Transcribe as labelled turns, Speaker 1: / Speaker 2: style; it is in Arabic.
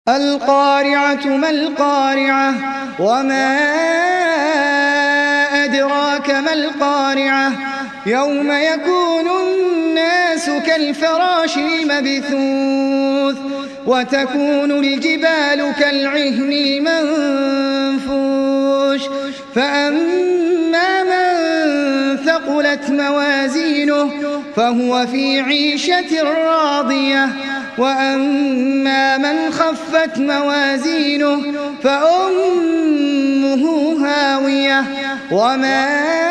Speaker 1: القارعة ما القارعة وما أدراك ما القارعة يوم يكون الناس كالفراش المبثوث وتكون الجبال كالعهن المنفوش فأما من ثقلت موازينه فهو في عيشة راضية وأما من خفت موازينه فأمه هاوية وما